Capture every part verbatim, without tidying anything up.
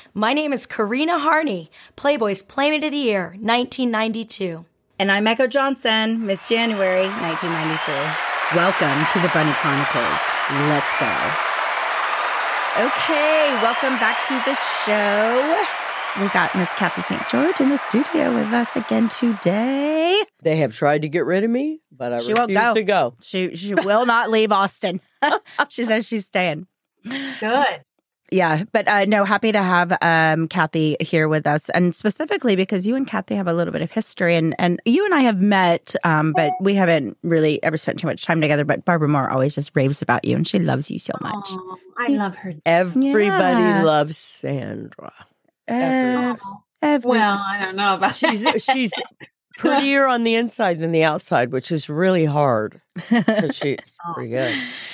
My name is Karina Harney, Playboy's Playmate of the Year, nineteen ninety-two. And I'm Echo Johnson, Miss January, nineteen ninety-three. Welcome to the Bunny Chronicles. Let's go. Okay, welcome back to the show. We got Miss Kathy Saint George in the studio with us again today. They have tried to get rid of me, but I She refuse won't go. to go. She she will not leave Austin. She says she's staying. Good. Yeah, but uh, no, happy to have um, Kathy here with us, and specifically because you and Kathy have a little bit of history, and, and you and I have met, um, but we haven't really ever spent too much time together. But Barbara Moore always just raves about you, and she loves you so much. Oh, I love her. Everybody Yeah. loves Sandra. Uh, every- Well, I don't know about She's that. she's prettier on the inside than the outside, which is really hard. But she's pretty good.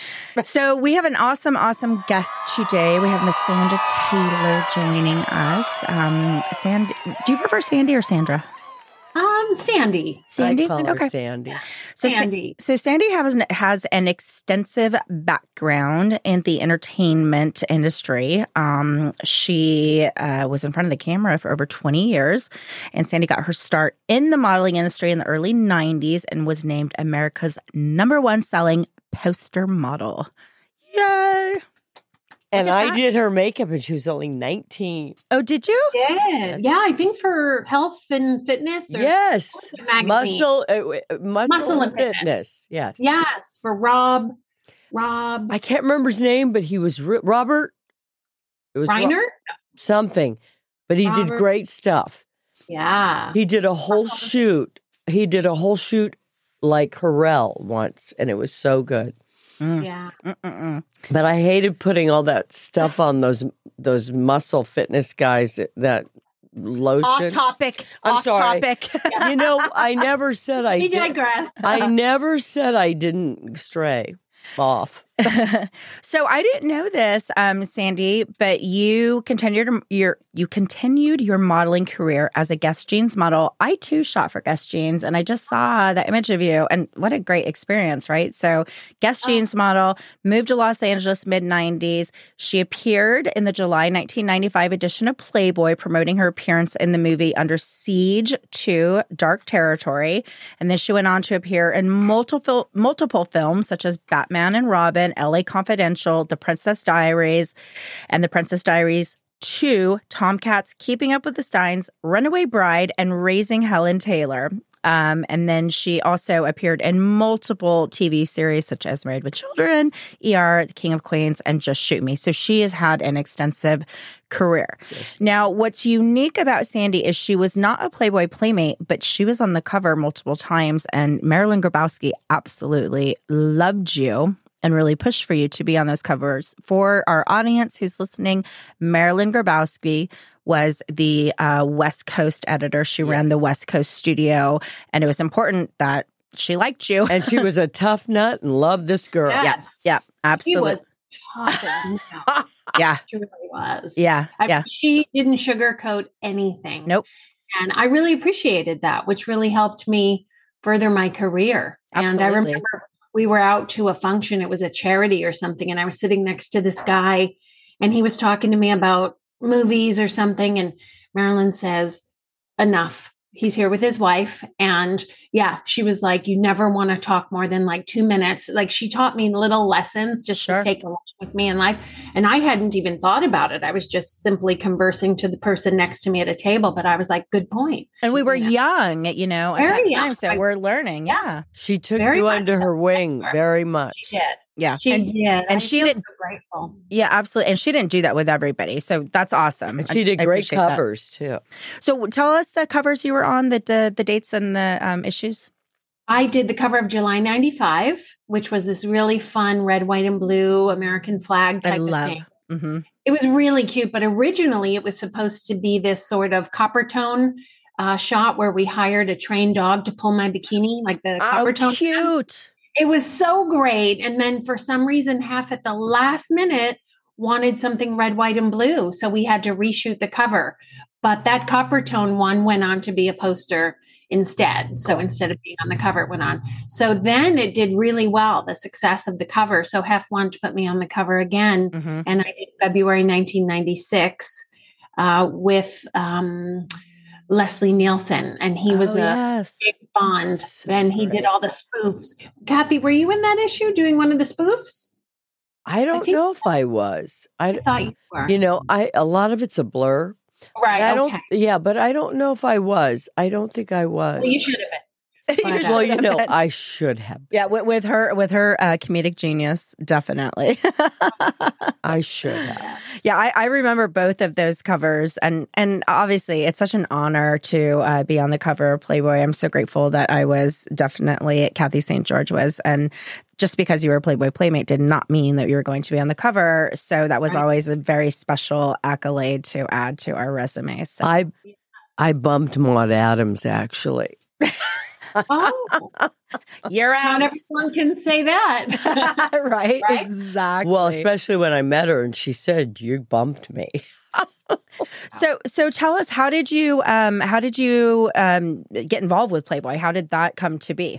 So we have an awesome, awesome guest today. We have Miss Sandra Taylor joining us. Um, Sandy, do you prefer Sandy or Sandra? Um, Sandy. Sandy. I call her Okay. Sandy. So Sa- Sandy. So Sandy has an, has an extensive background in the entertainment industry. Um, she uh, was in front of the camera for over twenty years, and Sandy got her start in the modeling industry in the early nineties and was named America's number one selling poster model. Yay! And Look at I that. did her makeup, and she was only nineteen. Oh, did you? Yeah. Yeah, I think for health and fitness. Or Yes, magazine. muscle, uh, uh, muscle, Muscle and and fitness. fitness. Yes, Yes, for Rob. Rob I can't remember his name, but he was Ri- Robert. It was Ro- Reiner? something, but he did Robert. great stuff. Yeah. He did a whole shoot. He did a whole shoot like Harrell once, and it was so good. Mm. Yeah. Mm-mm-mm. But I hated putting all that stuff on those those muscle fitness guys. That, that lotion. Off topic. I'm off sorry. topic. You know, I never said I We did. digress. I never said I didn't stray off. So I didn't know this, um, Sandy, but you continued your you continued your modeling career as a Guess Jeans model. I too shot for Guess Jeans, and I just saw that image of you, and what a great experience, right? So Guess Oh. Jeans model, moved to Los Angeles mid nineties. She appeared in the July nineteen ninety-five edition of Playboy, promoting her appearance in the movie Under Siege two: Dark Territory, and then she went on to appear in multiple multiple films such as Batman and Robin, L A Confidential, The Princess Diaries, and The Princess Diaries two, Tomcats, Keeping Up with the Steins, Runaway Bride, and Raising Helen Taylor. Um, and then she also appeared in multiple T V series such as Married with Children, E R, The King of Queens, and Just Shoot Me. So she has had an extensive career. Yes. Now, what's unique about Sandy is she was not a Playboy playmate, but she was on the cover multiple times, and Marilyn Grabowski absolutely loved you and really pushed for you to be on those covers. For our audience who's listening, Marilyn Grabowski was the uh, West Coast editor. She ran Yes. the West Coast studio, and it was important that she liked you. And she was a tough nut and loved this girl. Yeah. yeah, yeah, She absolutely. was tough as nails. Yeah, She really was. yeah, I, yeah. She didn't sugarcoat anything. Nope. And I really appreciated that, which really helped me further my career. And I Absolutely. remember we were out to a function. It was a charity or something. And I was sitting next to this guy, and he was talking to me about movies or something. And Marilyn says, enough. He's here with his wife. And yeah, she was like, you never want to talk more than like two minutes. Like she taught me little lessons just Sure. to take along with me in life. And I hadn't even thought about it. I was just simply conversing to the person next to me at a table. But I was like, good point. And we were Yeah. young, you know, at Very that young. time, so I- we're learning. Yeah. Yeah, She took Very you much under so. her wing Thank her. very much. She did. yeah, She and, did. and I she feel did- so grateful. yeah, absolutely. And she didn't do that with everybody, so that's awesome. And she I- did I great appreciate that. covers too. So tell us the covers you were on, the the, the dates and the um, issues. I did the cover of July ninety-five, which was this really fun red, white, and blue American flag type I of love. thing. Mm-hmm. It was really cute, but originally it was supposed to be this sort of copper tone uh, shot where we hired a trained dog to pull my bikini, like the Oh, copper tone. cute. It was so great. And then for some reason, half at the last minute wanted something red, white, and blue. So we had to reshoot the cover. But that copper tone one went on to be a poster instead. So instead of being on the cover, it went on. So then it did really well, the success of the cover. So Hef wanted to put me on the cover again. Mm-hmm. And I did February nineteen ninety-six. uh, with um, Leslie Nielsen, and he was Oh, a yes. big Bond, So and he great. did all the spoofs. Kathy, were you in that issue doing one of the spoofs? I don't think- know if I was. I, I thought you were. you know, I a lot of it's a blur. right. I okay. don't. Yeah, but I don't know if I was. I don't think I was. Well, you should have been. You Well, Well, should you have know, been. I should have. Yeah, with, with her with her uh, comedic genius, definitely. I should have. Yeah, I, I remember both of those covers, and and obviously it's such an honor to uh, be on the cover of Playboy. I'm so grateful that I was definitely Kathy Saint George was, and just because you were a Playboy Playmate did not mean that you were going to be on the cover. So that was Right. always a very special accolade to add to our resume. So. I I bumped Maud Adams actually. Oh, You're not out, everyone can say that. right? Right? Exactly. Well, especially when I met her and she said, "You bumped me." So, so tell us, how did you, um, how did you um, get involved with Playboy? How did that come to be?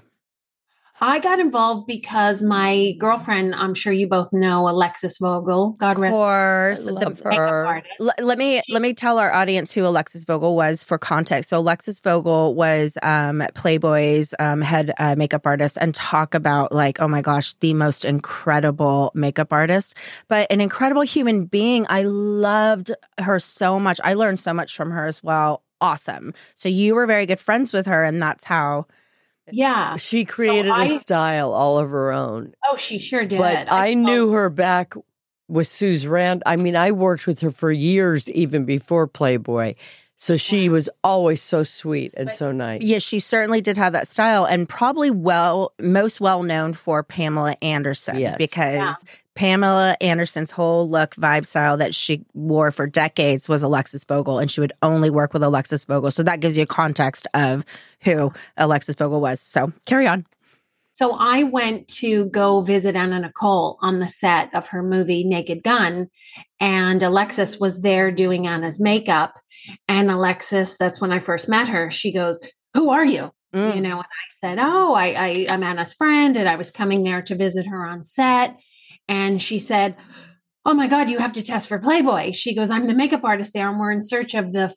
I got involved because my girlfriend, I'm sure you both know, Alexis Vogel, God Of rest course, I the- love makeup her. artist. L- let me let me tell our audience who Alexis Vogel was for context. So Alexis Vogel was um, Playboy's um, head uh, makeup artist, and talk about like, oh my gosh, the most incredible makeup artist, but an incredible human being. I loved her so much. I learned so much from her as well. Awesome. So you were very good friends with her, and that's how. Yeah. She created I- a style all of her own. Oh, she sure did. But I, knew her back with Suze Rand. I mean, I worked with her for years, even before Playboy. So she was always so sweet and so nice. Yes, she certainly did have that style, and probably well, most well known for Pamela Anderson, Yes. because Yeah. Pamela Anderson's whole look, vibe, style that she wore for decades was Alexis Vogel, and she would only work with Alexis Vogel. So that gives you a context of who Alexis Vogel was. So carry on. So I went to go visit Anna Nicole on the set of her movie Naked Gun, and Alexis was there doing Anna's makeup. And Alexis, that's when I first met her. She goes, "Who are you?" Mm. You know, and I said, "Oh, I, I I'm Anna's friend, and I was coming there to visit her on set." And she said, "Oh my God, you have to test for Playboy." She goes, "I'm the makeup artist there, and we're in search of the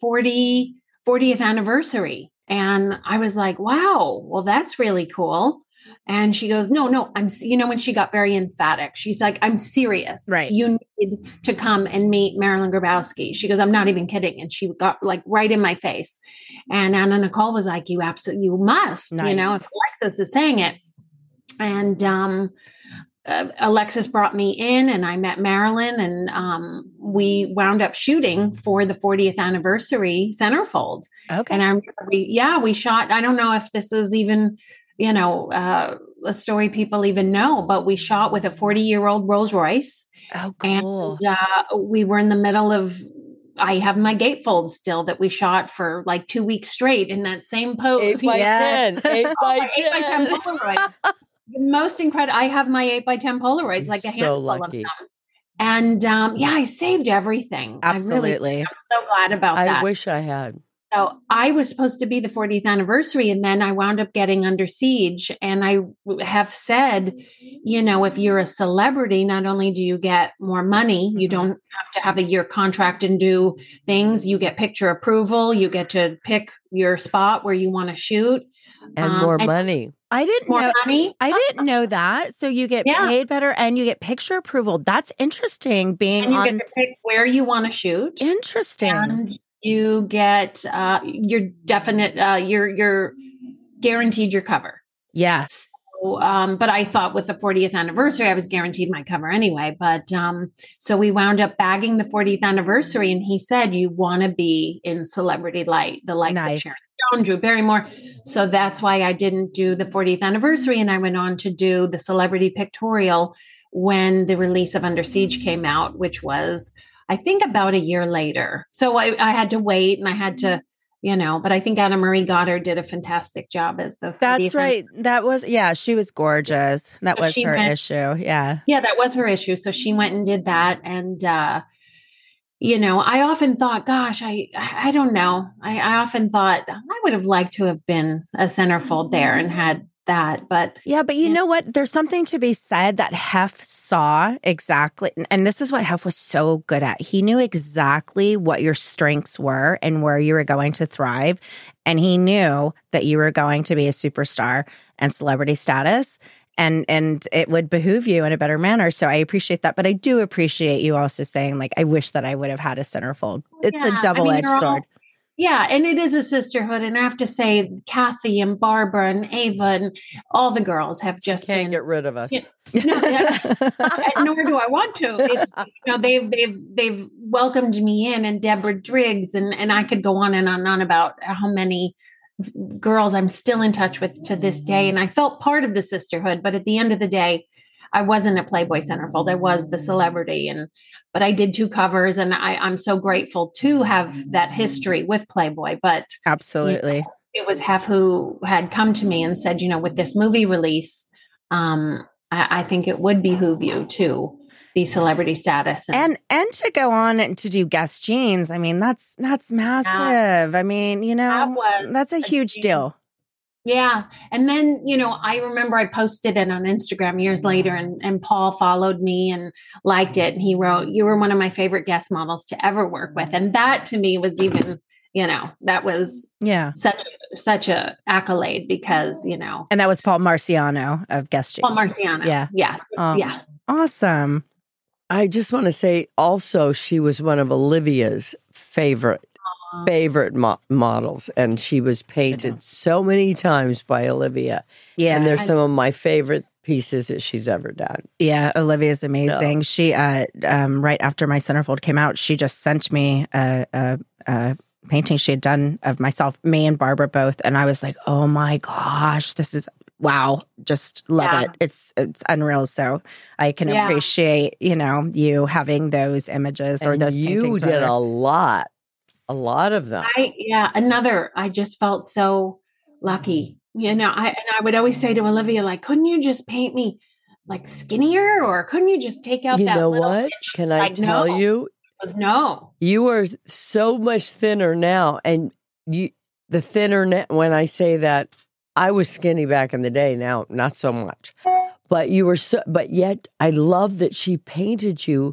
fortieth anniversary." And I was like, "Wow, well, that's really cool." And she goes, no, no, I'm, you know, when she got very emphatic, she's like, "I'm serious. Right. You need to come and meet Marilyn Grabowski." She goes, "I'm not even kidding." And she got like right in my face. And Anna Nicole was like, "You absolutely, you must, Nice. you know, if Alexis is saying it." And, um, uh, Alexis brought me in, and I met Marilyn, and um, we wound up shooting for the fortieth anniversary centerfold. Okay. And I remember we, yeah, we shot, I don't know if this is even, you know, uh, a story people even know, but we shot with a forty year old Rolls Royce. oh, cool. And uh, we were in the middle of, I have my gatefold still that we shot for like two weeks straight in that same pose. Eight by Yes. ten. Eight Oh, by my eight by ten ten. Polaroids. The most incredible. I have my eight by ten Polaroids, like a So handful lucky. of them. And um, yeah, I saved everything. I really, Absolutely. I'm so glad about I that. wish I had. So I was supposed to be the fortieth anniversary, and then I wound up getting Under Siege. And I have said, you know, if you're a celebrity, not only do you get more money, you Mhm. don't have to have a year contract and do things. You get picture approval. You get to pick your spot where you want to shoot. And Um, more and money. I didn't More know. money. I didn't know that. So you get Yeah. paid better, and you get picture approval. That's interesting. Being And you on get to pick where you want to shoot. interesting. And you get uh, your definite, uh, you're, you're guaranteed your cover. Yes. So, um, but I thought with the fortieth anniversary, I was guaranteed my cover anyway. But um, so we wound up bagging the fortieth anniversary, and he said, "You want to be in celebrity light, the likes Nice. of Sharon Stone, Drew Barrymore." So that's why I didn't do the fortieth anniversary, and I went on to do the celebrity pictorial when the release of Under Siege came out, which was, I think, about a year later. So I, I had to wait, and I had to, you know, but I think Anna Marie Goddard did a fantastic job as the That's fortieth right. That was, yeah, she was gorgeous. That So was she her went- issue. Yeah. Yeah, that was her issue. So she went and did that. And, uh, you know, I often thought, gosh, I, I I don't know. I, I often thought I would have liked to have been a centerfold there and had that. But yeah, but you yeah. know what? There's something to be said that Hef saw exactly. And this is what Hef was so good at. He knew exactly what your strengths were and where you were going to thrive. And he knew that you were going to be a superstar and celebrity status. And and it would behoove you in a better manner. So I appreciate that. But I do appreciate you also saying, like, I wish that I would have had a centerfold. It's Yeah, a double-edged I mean, sword. All, yeah, and it is a sisterhood. And I have to say, Kathy and Barbara and Ava and all the girls have just Can't been, get rid of us. You know, no, yeah, nor do I want to. It's, you know, they've they've they've welcomed me in, and Deborah Driggs, and and I could go on and on and on about how many girls I'm still in touch with to this day. And I felt part of the sisterhood, but at the end of the day, I wasn't a Playboy centerfold. I was the celebrity. And, but I did two covers, and I, I'm so grateful to have that history with Playboy. But absolutely, you know, it was Hef who had come to me and said, you know, with this movie release, um, I, I think it would behoove you to be celebrity status. And, and and to go on and to do guest jeans. I mean, that's that's massive. Yeah. I mean, you know, that that's a, a huge jean. deal. Yeah. And then, you know, I remember I posted it on Instagram years later, and, and Paul followed me and liked it. And he wrote, "You were one of my favorite guest models to ever work with." And that to me was even, you know, that was yeah such, such a accolade, because, you know. And that was Paul Marciano of Guest Jeans. Paul Marciano. Yeah. Yeah. Oh, yeah. Awesome. I just want to say also, she was one of Olivia's favorite, Aww. favorite mo- models. And she was painted so many times by Olivia. Yeah. And they're some of my favorite pieces that she's ever done. Yeah. Olivia's amazing. So. She, uh, um, right after my centerfold came out, she just sent me a, a, a painting she had done of myself, me and Barbara both. And I was like, oh my gosh, this is wow. Just love yeah. it. It's, it's unreal. So I can yeah. appreciate, you know, you having those images or and those you paintings. You did rather. a lot, a lot of them. I, yeah. Another, I just felt so lucky, you know, I, and I would always say to Olivia, like, couldn't you just paint me like skinnier, or couldn't you just take out you that know little what? inch? Can I like, tell no. you? Was no. You are so much thinner now, and you the thinner ne- when I say that, I was skinny back in the day. Now, not so much, but you were so. But yet, I love that she painted you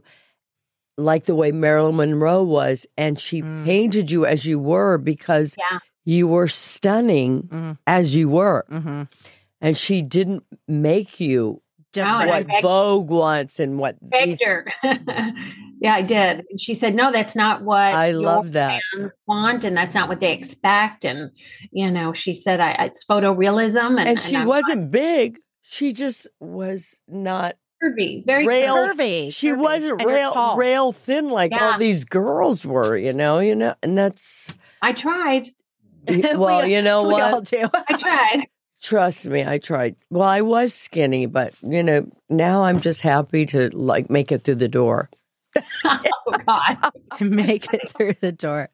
like the way Marilyn Monroe was, and she mm. painted you as you were, because yeah. you were stunning mm. as you were, mm-hmm. and she didn't make you no, what Vogue wants and what begged her. Yeah, I did. And she said, "No, that's not what I love that fans want, and that's not what they expect." And you know, she said, "I it's photorealism," and, and she and wasn't not, big. She just was not curvy, very rail, curvy. She curvy. wasn't and rail rail thin like yeah. all these girls were. You know, you know, and that's. I tried. Well, we, you know we what? All do. I tried. Trust me, I tried. Well, I was skinny, but you know, now I'm just happy to like make it through the door. Oh God! Make it through the door.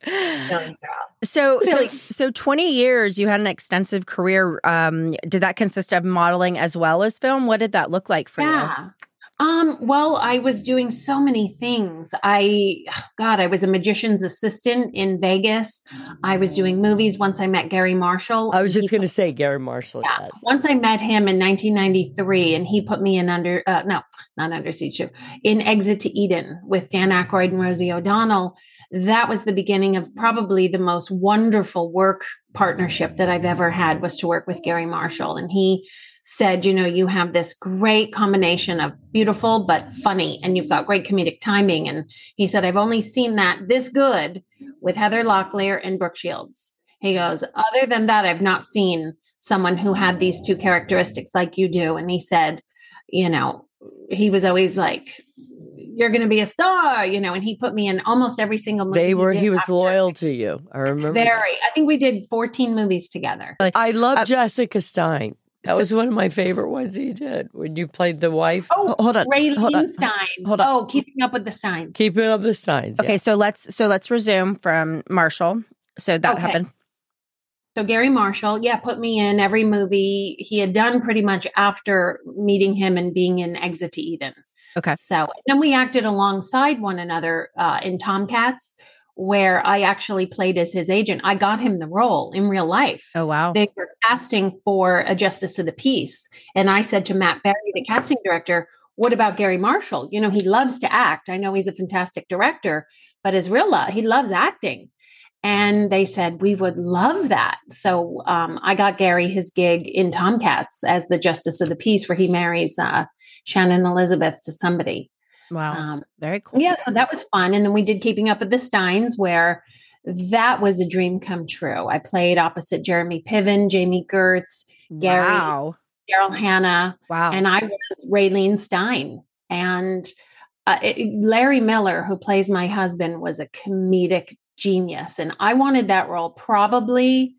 So, so, so twenty years. You had an extensive career. Um, did that consist of modeling as well as film? What did that look like for yeah. you? Um, well, I was doing so many things. I, God, I was a magician's assistant in Vegas. I was doing movies. Once I met Gary Marshall. I was just going to say Gary Marshall. Yeah. Yes. Once I met him in nineteen ninety-three, and he put me in under, uh, no, not Under Siege two, in Exit to Eden with Dan Aykroyd and Rosie O'Donnell. That was the beginning of probably the most wonderful work partnership that I've ever had, was to work with Gary Marshall. And he said, you know, you have this great combination of beautiful but funny, and you've got great comedic timing. And he said, I've only seen that this good with Heather Locklear and Brooke Shields. He goes, other than that, I've not seen someone who had these two characteristics like you do. And he said, you know, he was always like, you're going to be a star, you know, and he put me in almost every single movie. They were, he, he was after. loyal to you. I remember. Very. That. I think we did fourteen movies together. I love uh, Jessica Stein. That so, was one of my favorite ones you did when you played the wife. Oh, hold on. Raylene Stein. Hold on. Oh, Keeping Up with the Steins. Keeping Up with the Steins. Okay, yeah. so let's so let's resume from Marshall. So that okay. happened. So Gary Marshall, yeah, put me in every movie he had done pretty much after meeting him and being in Exit to Eden. Okay. So then we acted alongside one another uh, in Tomcats, where I actually played as his agent. I got him the role in real life. Oh, wow. They were casting for a Justice of the Peace. And I said to Matt Berry, the casting director, what about Gary Marshall? You know, he loves to act. I know he's a fantastic director, but his real love, he loves acting. And they said, we would love that. So um, I got Gary his gig in Tomcats as the Justice of the Peace, where he marries uh, Shannon Elizabeth to somebody. Wow. Um, Very cool. Yeah, so that was fun. And then we did Keeping Up with the Steins, where that was a dream come true. I played opposite Jeremy Piven, Jamie Gertz, Gary, Wow. Daryl Hannah, Wow. and I was Raylene Stein. And uh, it, Larry Miller, who plays my husband, was a comedic genius. And I wanted that role probably,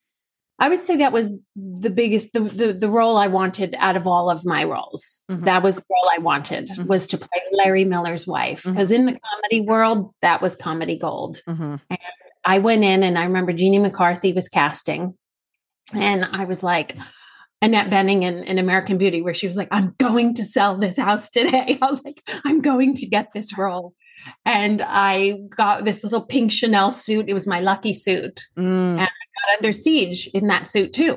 I would say that was the biggest, the, the, the role I wanted out of all of my roles. Mhm. That was the role I wanted, Mhm. was to play Larry Miller's wife. Because Mhm. in the comedy world, that was comedy gold. Mhm. I went in and I remember Jeannie McCarthy was casting. And I was like, Annette Bening in, in American Beauty, where she was like, I'm going to sell this house today. I was like, I'm going to get this role. And I got this little pink Chanel suit. It was my lucky suit. Mm. And I got Under Siege in that suit too.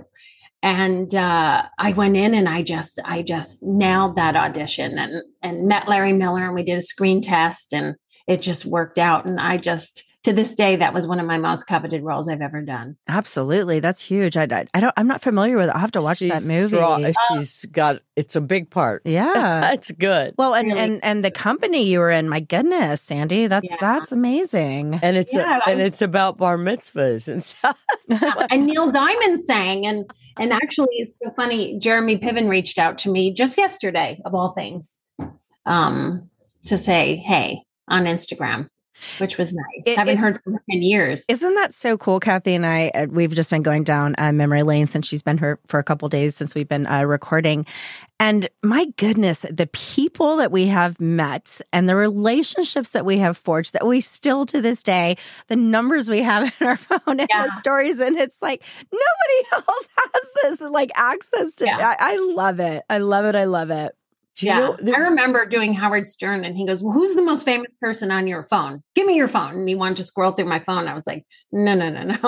And uh, I went in and I just, I just nailed that audition and, and met Larry Miller, and we did a screen test, and it just worked out. And I just, to this day, that was one of my most coveted roles I've ever done. Absolutely. That's huge. I, I, I don't, I'm not familiar with it. I'll have to watch She's that movie. strong. She's got, it's a big part. Yeah. It's good. Well, and, Really? and and the company you were in, my goodness, Sandy, that's Yeah. that's amazing. And it's Yeah, a, and I- it's about bar mitzvahs and stuff. And Neil Diamond sang. And, and actually, it's so funny. Jeremy Piven reached out to me just yesterday, of all things, um, to say, hey, on Instagram, which was nice. It- Haven't it- heard from her in years. Isn't that so cool? Kathy and I, uh, we've just been going down uh, memory lane since she's been here for a couple days since we've been uh, recording. And my goodness, the people that we have met and the relationships that we have forged that we still to this day, the numbers we have in our phone and Yeah. the stories. And it's like, nobody else has this like access to Yeah. I, I love it. I love it. I love it. Do you Yeah, know, there- I remember doing Howard Stern, and he goes, well, who's the most famous person on your phone? Give me your phone. And he wanted to scroll through my phone. I was like, no, no, no, no.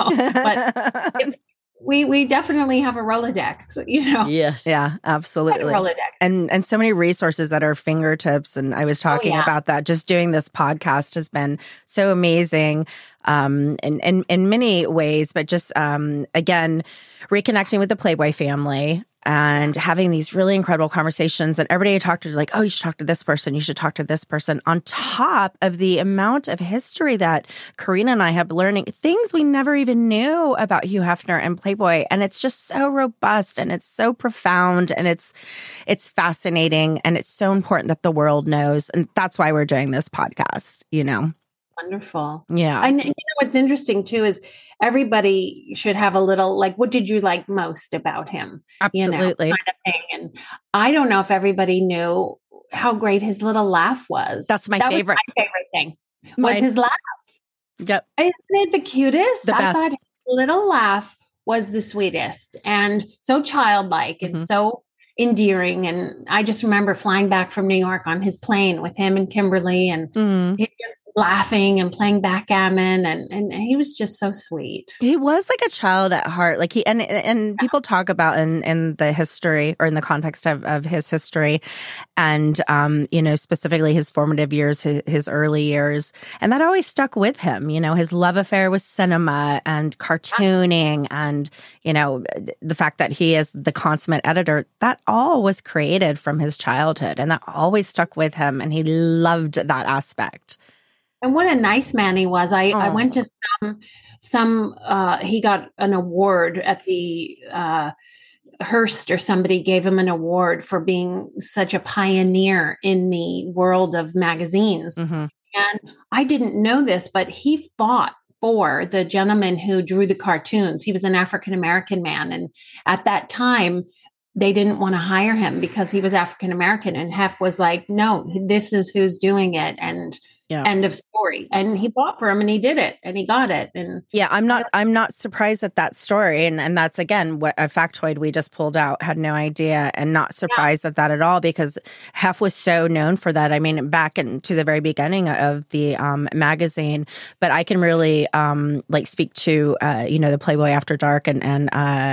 But it's, we we definitely have a Rolodex, you know, yes. yeah, like a absolutely. Rolodex. and and so many resources at our fingertips. And I was talking yeah. about that. Just doing this podcast has been so amazing, um, in in, in many ways. But just um, again, reconnecting with the Playboy family and having these really incredible conversations. And everybody I talked to, like, oh, you should talk to this person. You should talk to this person. On top of the amount of history that Karina and I have learning, things we never even knew about Hugh Hefner and Playboy. And it's just so robust and it's so profound and it's it's fascinating and it's so important that the world knows. And that's why we're doing this podcast, you know? Wonderful. Yeah. And you know what's interesting too is everybody should have a little, like, what did you like most about him? Absolutely. You know, kind of thing. And I don't know if everybody knew how great his little laugh was. That's my that favorite. Was my favorite thing was Mine- his laugh. Yep. Isn't it the cutest? The I best. thought his little laugh was the sweetest and so childlike and Mhm. so endearing. And I just remember flying back from New York on his plane with him and Kimberly, and Mhm. he just laughing and playing backgammon, and and he was just so sweet. He was like a child at heart. Like he and and people talk about in in the history or in the context of, of his history, and um, you know, specifically his formative years, his, his early years, and that always stuck with him. You know, his love affair with cinema and cartooning, and you know, the fact that he is the consummate editor. That all was created from his childhood, and that always stuck with him, and he loved that aspect. And what a nice man he was. I, I Oh. went to some, some, uh, he got an award at the, uh, Hearst or somebody gave him an award for being such a pioneer in the world of magazines. Mm-hmm. And I didn't know this, but he fought for the gentleman who drew the cartoons. He was an African-American man. And at that time, they didn't want to hire him because he was African-American. And Hef was like, no, this is who's doing it. And Yeah. end of story. And he fought for him and he did it and he got it. And Yeah, I'm not. I'm not surprised at that story, and and that's again what a factoid we just pulled out. Had no idea, and not surprised at that at all because Hef was so known for that. I mean, back into the very beginning of the um, magazine. But I can really um, like speak to uh, you know the Playboy After Dark and and uh,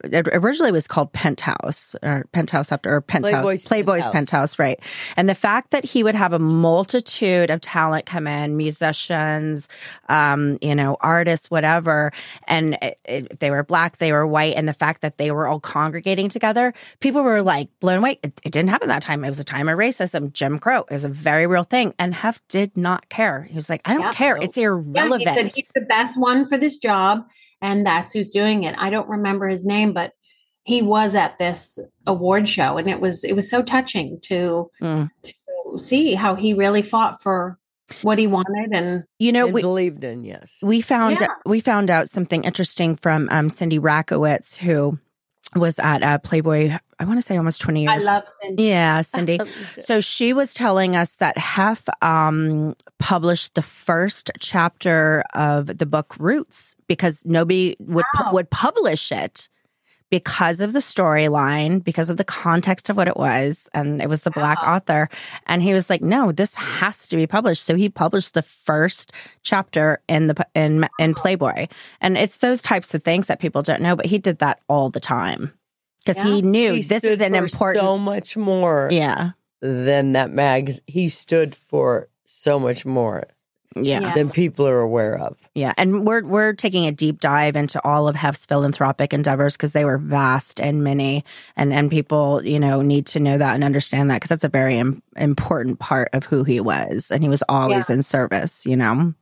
it originally was called Penthouse, or Penthouse after, or Penthouse, Playboy's Playboy's Penthouse. Penthouse, right. And the fact that he would have a multitude of talent come in, musicians, um, you know, artists, whatever, and it, it, they were Black, they were white, and the fact that they were all congregating together, people were like blown away. It, it didn't happen that time. It was a time of racism. Jim Crow is a very real thing. And Hef did not care. He was like, I don't Yeah. care. It's irrelevant. Yeah, he said he's the best one for this job, and that's who's doing it. I don't remember his name, but he was at this award show, and it was it was so touching to Mm. to see how he really fought for what he wanted. And You know, And we, believed in, yes. we found Yeah. we found out something interesting from um, Cindy Rakowitz, who was at uh, Playboy, I want to say almost twenty I years. love Cindy. Yeah, Cindy. So she was telling us that Hef um, published the first chapter of the book Roots because nobody would pu- Wow. would publish it because of the storyline, because of the context of what it was, and it was the Black Wow. author. And he was like, "No, this has to be published." So he published the first chapter in the in in Playboy, and it's those types of things that people don't know. But he did that all the time because Yeah. he knew He this stood is an for important. so much more Yeah. than that mag. He stood for so much more Yeah. Yeah. than people are aware of. Yeah. And we're we're taking a deep dive into all of Hef's philanthropic endeavors because they were vast and many. And and people, you know, need to know that and understand that because that's a very Im- important part of who he was. And he was always in service, you know.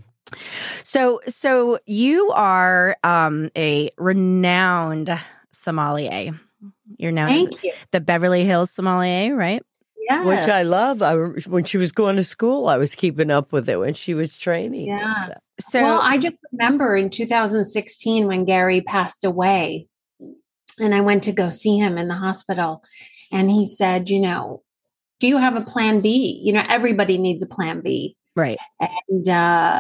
So so you are um, a renowned sommelier. You're known as Thank you. the Beverly Hills sommelier, right? Yes. Which I love. I, when she was going to school, I was keeping up with it when she was training. Yeah. So well, I just remember in two thousand sixteen when Gary passed away, and I went to go see him in the hospital, and he said, you know, do you have a plan B? You know, everybody needs a plan B. right. And uh,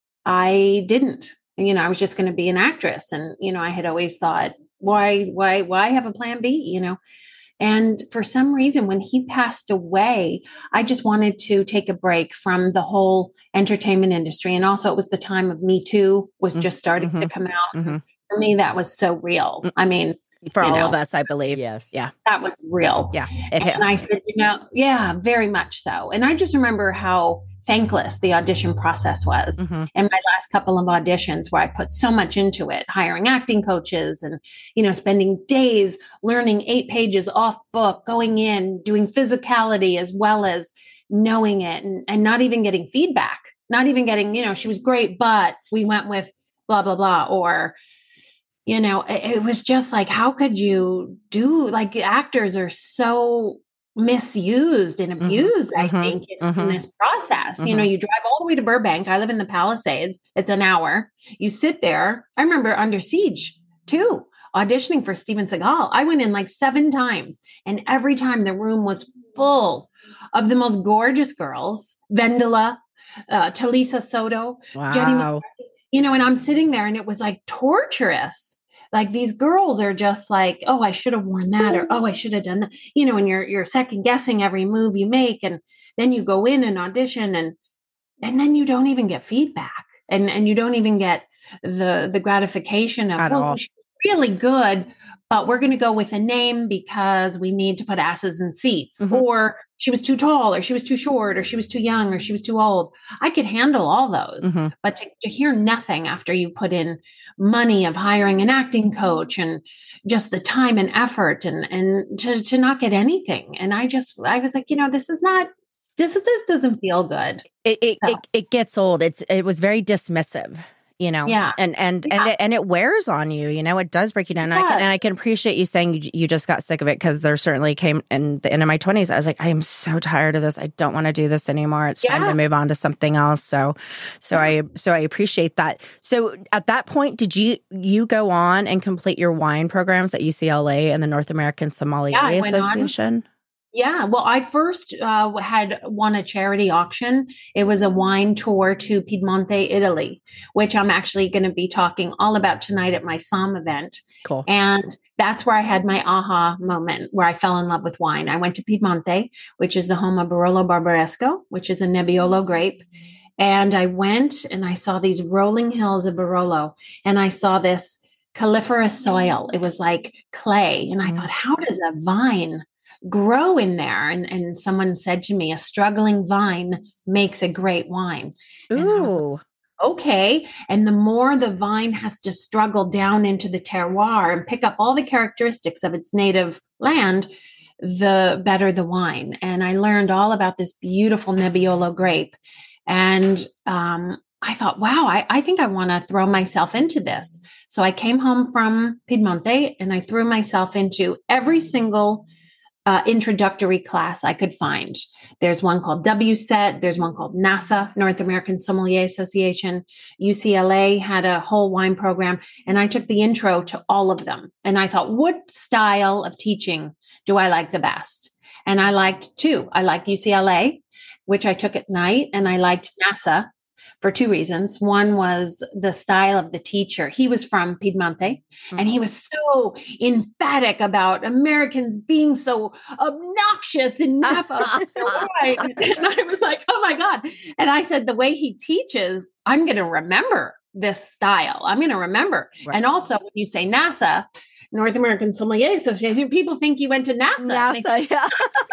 I didn't. You know, I was just going to be an actress. And, you know, I had always thought, why, why, why have a plan B, you know? And for some reason, when he passed away, I just wanted to take a break from the whole entertainment industry. And also it was the time of Me Too was just starting to come out. Mhm. For me, that was so real. I mean, For you all know. of us, I believe. Yes. Yeah. that was real. Yeah. It hit. And I said, you know, yeah, very much so. And I just remember how thankless the audition process was. Mhm. And my last couple of auditions where I put so much into it, hiring acting coaches and, you know, spending days learning eight pages off book, going in, doing physicality as well as knowing it and, and not even getting feedback, not even getting, you know, she was great, but we went with blah, blah, blah. Or, you know, it, it was just like, how could you do, like actors are so misused and abused, I mhm, think, in, in mhm. this process. You know, you drive all the way to Burbank. I live in the Palisades. It's an hour. You sit there. I remember Under Siege too, auditioning for Steven Seagal. I went in like seven times, and every time the room was full of the most gorgeous girls, Vendela, uh, Talisa Soto, Jenny Wow. McCarthy, you know, and I'm sitting there and it was like torturous. Like these girls are just like, oh, I should have worn that, or oh, I should have done that, you know, and you're you're second guessing every move you make, and then you go in and audition, and and then you don't even get feedback, and and you don't even get the the gratification of, At well, all. she's really good, but we're going to go with a name because we need to put asses in seats, Mhm. or she was too tall, or she was too short, or she was too young, or she was too old. I could handle all those, Mhm. but to, to hear nothing after you put in money of hiring an acting coach and just the time and effort, and and to, to not get anything. And I just, I was like, you know, this is not, this is, this doesn't feel good. It it, So- it it gets old. It's it was very dismissive, you know. Yeah. And and Yeah. and it, and it wears on you. You know, it does break you down. And I can, and I Yes. can appreciate you saying you, you just got sick of it because there certainly came in the end of my twenties. I was like, I am so tired of this. I don't want to do this anymore. It's time Yeah. to move on to something else. So, so I so I appreciate that. So at that point, did you you go on and complete your wine programs at U C L A and the North American Sommelier Yeah, I went on. Association? Yeah. Well, I first uh, had won a charity auction. It was a wine tour to Piedmonte, Italy, which I'm actually going to be talking all about tonight at my Somm event. Cool. And that's where I had my aha moment where I fell in love with wine. I went to Piedmonte, which is the home of Barolo Barbaresco, which is a Nebbiolo grape. And I went and I saw these rolling hills of Barolo, and I saw this califerous soil. It was like clay. And I Mm. thought, how does a vine grow in there? And, and someone said to me, a struggling vine makes a great wine. And I was like, Ooh. okay. And the more the vine has to struggle down into the terroir and pick up all the characteristics of its native land, the better the wine. And I learned all about this beautiful Nebbiolo grape. And um, I thought, wow, I, I think I want to throw myself into this. So I came home from Piedmonte and I threw myself into every single Uh, introductory class I could find. There's one called W S E T. There's one called NASA, North American Sommelier Association. U C L A had a whole wine program. And I took the intro to all of them. And I thought, what style of teaching do I like the best? And I liked two. I liked U C L A, which I took at night. And I liked NASA for two reasons. One was the style of the teacher. He was from Piedmonte, mm-hmm. and he was so emphatic about Americans being so obnoxious in Napa. And I was like, oh my God. And I said, the way he teaches, I'm going to remember this style. I'm going to remember. Right. And also when you say NASA, North American Sommelier Association, people think you went to NASA. NASA, they, yeah.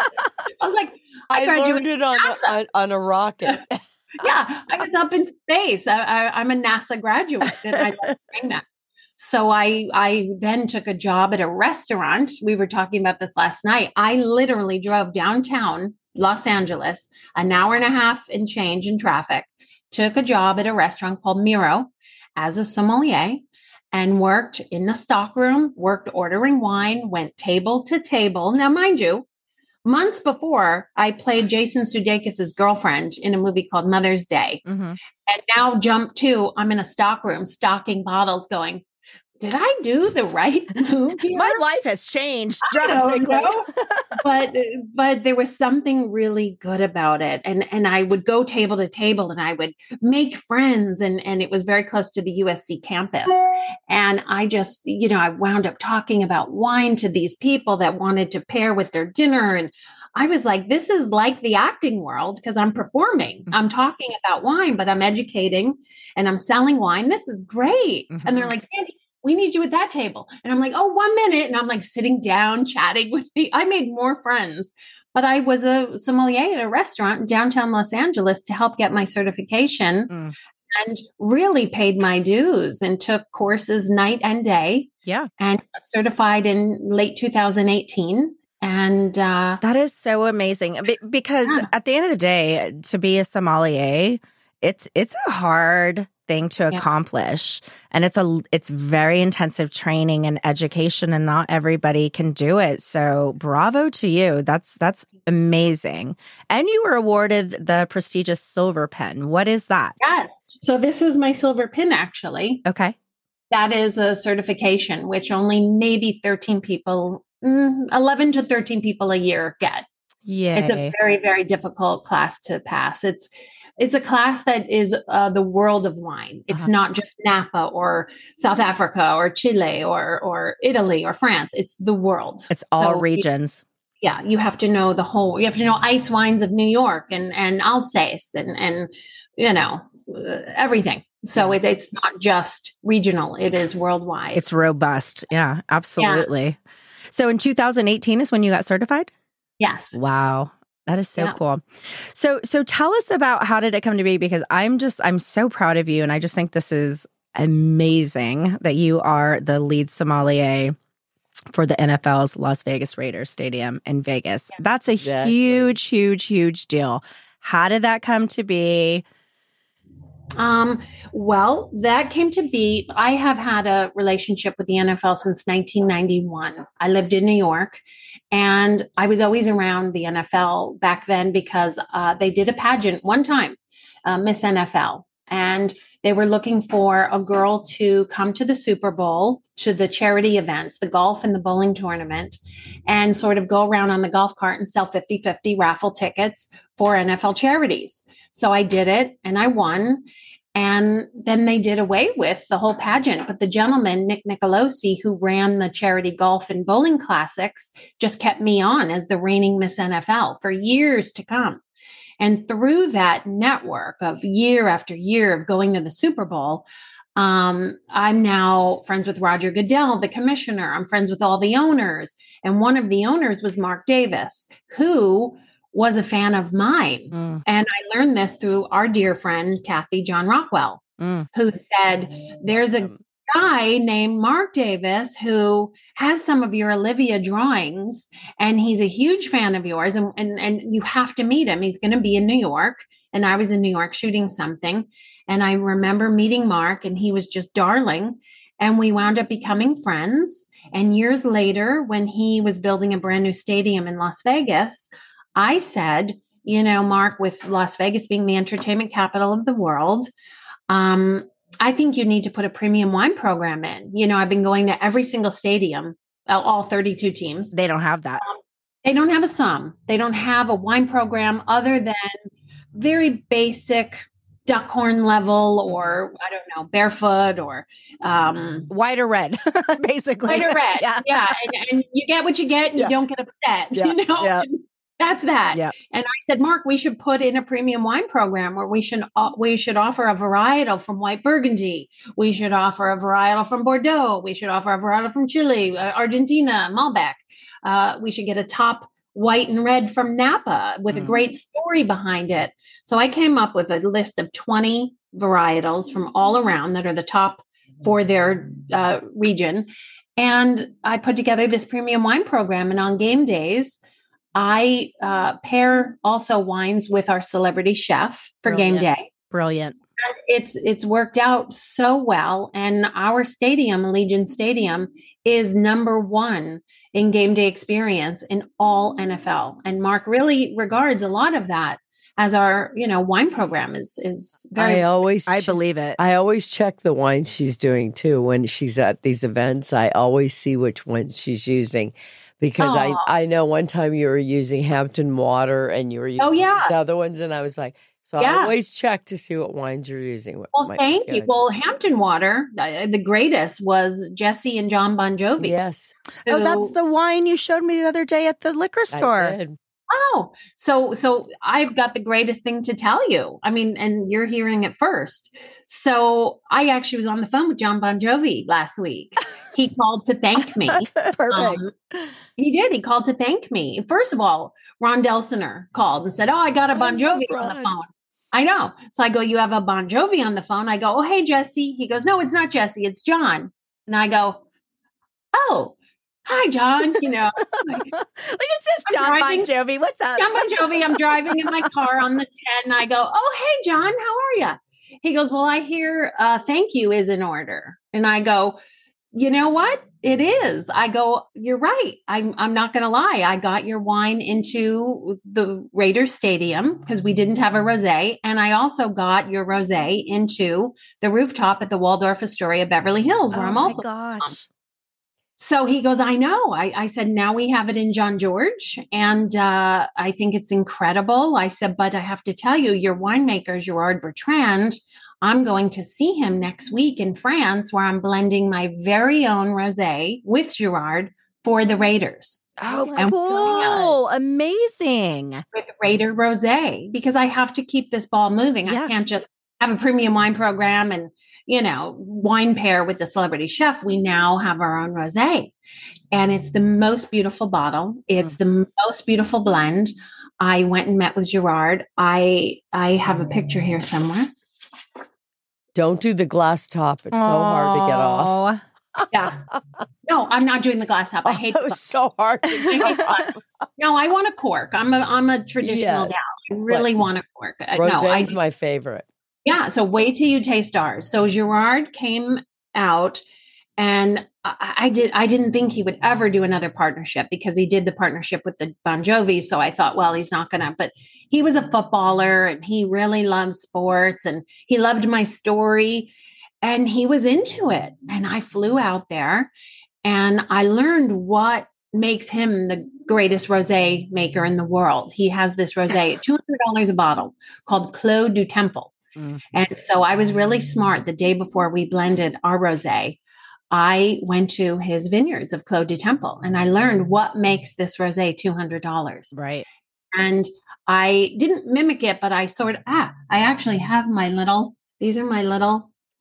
I was like, I, I learned it on, on, on a rocket. Yeah, I was up in space. I, I, I'm a NASA graduate, and I love saying that. So I, I then took a job at a restaurant. We were talking about this last night. I literally drove downtown Los Angeles, an hour and a half and change in traffic, took a job at a restaurant called Miro as a sommelier, and worked in the stockroom, worked ordering wine, went table to table. Now, mind you, months before, I played Jason Sudeikis' girlfriend in a movie called Mother's Day. Mm-hmm. And now jump to, I'm in a stockroom stocking bottles going, did I do the right move here? My life has changed drastically. but but there was something really good about it. And and I would go table to table and I would make friends. And, and it was very close to the U S C campus. And I just, you know, I wound up talking about wine to these people that wanted to pair with their dinner. And I was like, this is like the acting world because I'm performing. Mm-hmm. I'm talking about wine, but I'm educating and I'm selling wine. This is great. Mm-hmm. And they're like, Sandy, we need you at that table. And I'm like, oh, one minute. And I'm like sitting down, chatting with me. I made more friends, but I was a sommelier at a restaurant in downtown Los Angeles to help get my certification mm. and really paid my dues and took courses night and day. Yeah. And got certified in late two thousand eighteen. And uh, that is so amazing because yeah. at the end of the day, to be a sommelier, it's, it's a hard thing to accomplish. Yeah. And it's a it's very intensive training and education, and not everybody can do it. So bravo to you. That's that's amazing. And you were awarded the prestigious Silver Pin. What is that? Yes. So this is my Silver Pin, actually. Okay. That is a certification, which only maybe thirteen people, mm, eleven to thirteen people a year get. Yeah. It's a very, very difficult class to pass. It's It's a class that is uh, the world of wine. It's uh-huh. not just Napa or South Africa or Chile or or Italy or France. It's the world. It's all so regions. You, yeah, you have to know the whole. You have to know ice wines of New York and and Alsace and and you know everything. So it, it's not just regional. It is worldwide. It's robust. Yeah, absolutely. Yeah. So in two thousand eighteen is when you got certified? Yes. Wow. That is so yeah. cool. So, so tell us about how did it come to be? Because I'm just, I'm so proud of you. And I just think this is amazing that you are the lead sommelier for the N F L's Las Vegas Raiders Stadium in Vegas. Yeah. That's a exactly. huge, huge, huge deal. How did that come to be? Um, well, that came to be, I have had a relationship with the N F L since nineteen ninety-one. I lived in New York and I was always around the N F L back then because uh, they did a pageant one time, uh, Miss N F L, and they were looking for a girl to come to the Super Bowl, to the charity events, the golf and the bowling tournament, and sort of go around on the golf cart and sell fifty-fifty raffle tickets for N F L charities. So I did it and I won. And then they did away with the whole pageant. But the gentleman, Nick Nicolosi, who ran the charity golf and bowling classics, just kept me on as the reigning Miss N F L for years to come. And through that network of year after year of going to the Super Bowl, Um, I'm now friends with Roger Goodell, the commissioner. I'm friends with all the owners. And one of the owners was Mark Davis, who was a fan of mine. Mm. And I learned this through our dear friend, Kathy John Rockwell, Mm. who said, there's a guy named Mark Davis who has some of your Olivia drawings, and he's a huge fan of yours, and, and, and you have to meet him. He's going to be in New York. And I was in New York shooting something. And I remember meeting Mark, and he was just darling. And we wound up becoming friends. And years later, when he was building a brand new stadium in Las Vegas, I said, you know, Mark, with Las Vegas being the entertainment capital of the world, um, I think you need to put a premium wine program in. You know, I've been going to every single stadium, all thirty-two teams. They don't have that. Um, they don't have a sum. They don't have a wine program other than very basic duckhorn level, or I don't know, barefoot, or um, white or red, basically. White or red. Yeah. yeah. And, and you get what you get, and Yeah. you don't get upset. Yeah. You know? Yeah. And that's that. Yeah. And I said, Mark, we should put in a premium wine program where we should uh, we should offer a varietal from white Burgundy. We should offer a varietal from Bordeaux. We should offer a varietal from Chile, uh, Argentina, Malbec. Uh, we should get a top white and red from Napa with Mm. a great story behind it. So I came up with a list of twenty varietals from all around that are the top for their uh, region. And I put together this premium wine program. And on game days, I uh, pair also wines with our celebrity chef for game Brilliant. day. Brilliant. And it's it's worked out so well. And our stadium, Allegiant Stadium, is number one in game day experience in all N F L. And Mark really regards a lot of that as our, you know, wine program is is very. I always, I che- believe it. I always check the wines she's doing too when she's at these events. I always see which ones she's using, because Aw. I I know one time you were using Hampton water and you were using Oh, yeah. the other ones, and I was like, so Yeah. I always check to see what wines you're using. What Well, might be thank you. good. Well, Hampton Water, uh, the greatest was Jesse and John Bon Jovi. Yes, Oh, that's who- the wine you showed me the other day at the liquor store. I did. Oh, so so I've got the greatest thing to tell you. I mean, and you're hearing it first. So I actually was on the phone with John Bon Jovi last week. He called to thank me. Perfect. Um, he did. He called to thank me. First of all, Ron Delsener called and said, "Oh, I got a Bon I love Jovi on the Ron. phone." I know. So I go, "You have a Bon Jovi on the phone?" I go, "Oh, hey, Jesse." He goes, "No, it's not Jesse. It's John." And I go, "Oh, hi, John." You know, like it's just I'm John Bon driving- Jovi. What's up? John Bon Jovi. I'm driving in my car on the ten. And I go, "Oh, hey, John, how are you?" He goes, "Well, I hear uh, thank you is in order." And I go, "You know what? It is." I go, "You're right. I'm, I'm not going to lie. I got your wine into the Raiders Stadium because we didn't have a rosé. And I also got your rosé into the rooftop at the Waldorf Astoria Beverly Hills, where oh I'm my also gosh. So he goes, "I know." I, I said, "Now we have it in John George. And uh, I think it's incredible." I said, "But I have to tell you, your winemaker, Gerard Bertrand, I'm going to see him next week in France, where I'm blending my very own rosé with Gerard for the Raiders, Oh, And- cool. Amazing. with Raider rosé, because I have to keep this ball moving. Yeah. I can't just have a premium wine program and, you know, wine pair with the celebrity chef. We now have our own rosé, and it's the most beautiful bottle. It's the most beautiful blend. I went and met with Gerard. I I have a picture here somewhere. Don't do the glass top. It's so hard to get off. Aw. Yeah. No, I'm not doing the glass top. I hate Oh, the it glass. was so hard. To I get hate glass. No, I want a cork. I'm a I'm a traditional Yeah. gal. I really want a cork. Uh, Rosé no, I is my favorite. Yeah. So wait till you taste ours. So Gerard came out, and I, I did. I didn't think he would ever do another partnership, because he did the partnership with the Bon Jovi. So I thought, well, he's not gonna. But he was a footballer, and he really loves sports, and he loved my story, and he was into it. And I flew out there, and I learned what makes him the greatest rosé maker in the world. He has this rosé at two hundred dollars a bottle called Clos du Temple. Mm. And so I was really smart. The day before we blended our rosé, I went to his vineyards of Clos du Temple, and I learned what makes this rosé two hundred dollars. Right. And I didn't mimic it, but I sort of, ah, I actually have my little, these are my little